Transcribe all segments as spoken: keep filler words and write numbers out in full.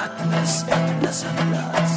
Atlas, Atlas, Atlas.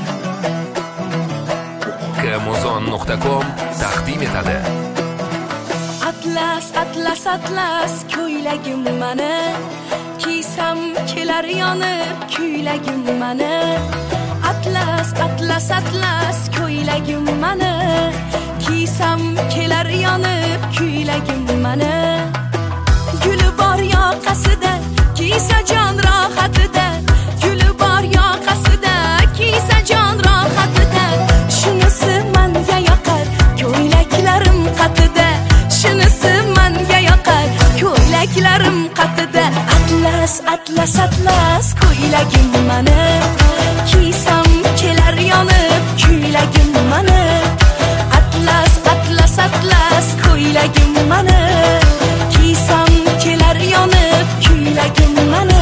Kamozon nuqta com taqdim etadi. Atlas, Atlas, Atlas ko'ylagim mani, kiysam kelar yonib kuylagim mani. Atlas, Atlas, Atlas ko'ylagim mani, kiysam kelar yonib kuylagim mani. Guli bor yoqasida, kiysa jon rohatida. Guli bor yoqasida, kiysa jon rohatida. Shunisi menga yoqar, ko'ylaklarim qatida. Shunisi menga yoqar, ko'ylaklarim qatida. Atlas, Atlas, Atlas ko'ylagim mani, kiysam kelar yonib kuylagim mani. Atlas, Atlas, Atlas ko'ylagim mani, kiysam kelar yonib kuylagim mani.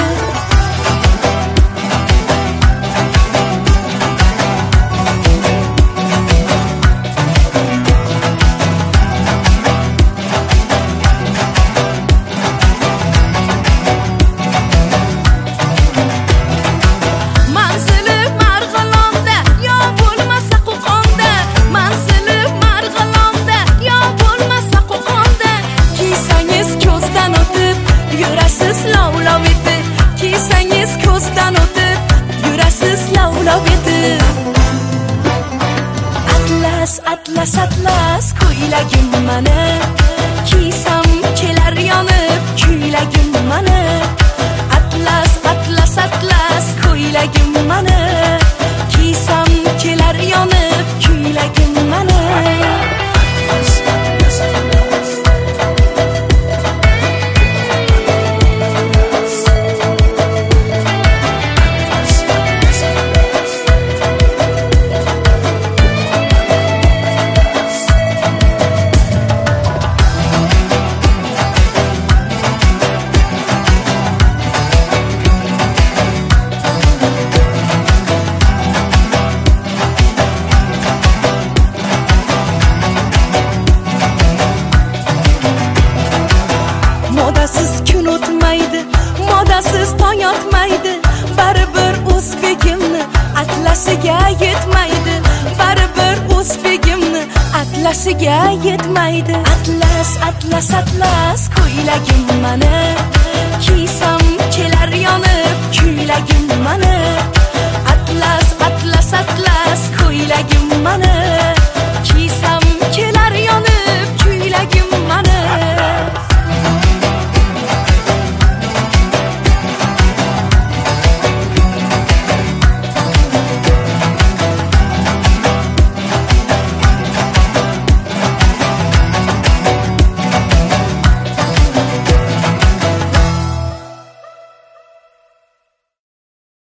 Atlas, Atlas, Atlas ko'ylagim mani, kiysam kelar yonib kuylagim mani. Atlas, Atlas, Atlas ko'ylagim mani, kiysam kelar yonib kuylagim mani. Modasiz kun o'tmaydi, modasiz tong otmaydi. Baribir o'zbegimni atlasiga yetmaydi. Baribir o'zbegimni atlasiga yetmaydi. Atlas, Atlas, Atlas ko'ylagim mani, kiysam kelar yonib